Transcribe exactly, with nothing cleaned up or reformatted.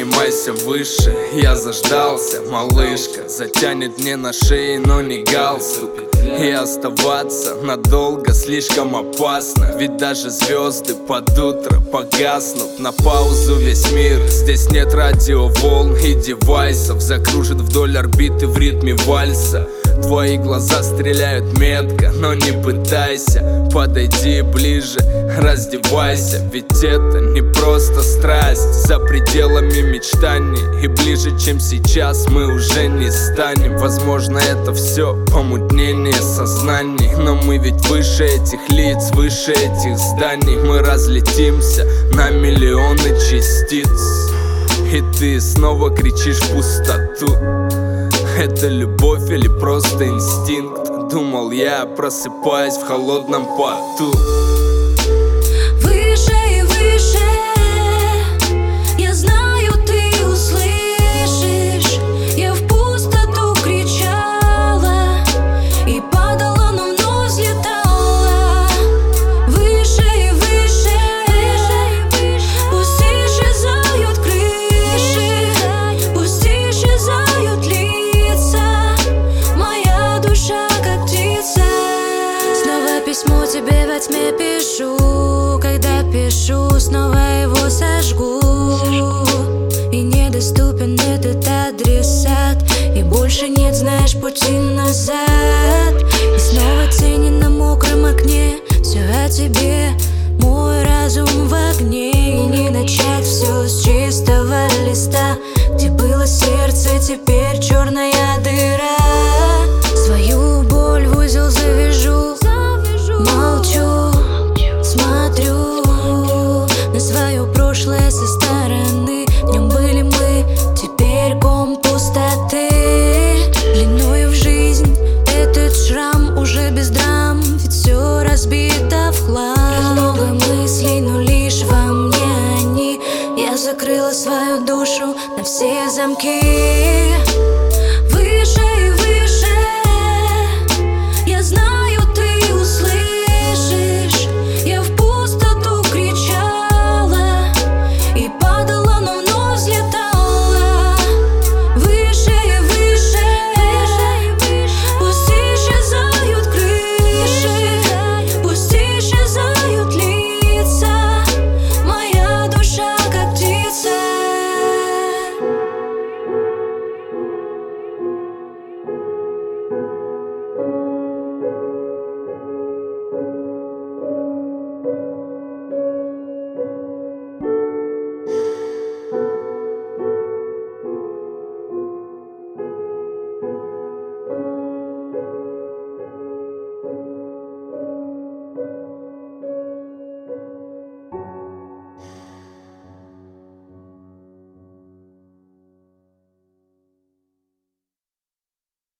поднимайся выше. Я заждался, малышка затянет мне на шее, но не галстук. И оставаться надолго слишком опасно, ведь даже звезды под утро погаснут. На паузу весь мир, здесь нет радиоволн и девайсов. Закружит вдоль орбиты в ритме вальса. Твои глаза стреляют метко, но не пытайся. Подойди ближе, раздевайся, ведь это не просто страсть. За пределами мечтаний, и ближе, чем сейчас, мы уже не станем. Возможно, это все помутнение сознаний, но мы ведь выше этих лиц, выше этих зданий. Мы разлетимся на миллионы частиц, и ты снова кричишь в пустоту. Это любовь или просто инстинкт? Думал я, просыпаясь в холодном поту. Выше и выше, я знаю, ты услышишь. Я в пустоту кричала и падала, но вновь взлетала. Выше и выше, пусть исчезают крыши, пусть исчезают лица. Моя душа как птица. Снова письмо тебе во тьме пишу. Когда пишу, снова его сожгу. И недоступен этот адресат, и больше нет, знаешь, пути назад. И снова тени на мокром окне, все о тебе, мой разум в огне. И не начать все с чистого листа, где было сердце, теперь черная дыра. Свою боль в узел завяжу, молчу, смотрю на свое прошлое со стороны. В нем были мы, теперь ком пустоты. Длиною в жизнь этот шрам уже без драм, ведь все разбито в хлам. Много мыслей, но лишь во мне они. Я закрыла свою душу на все замки.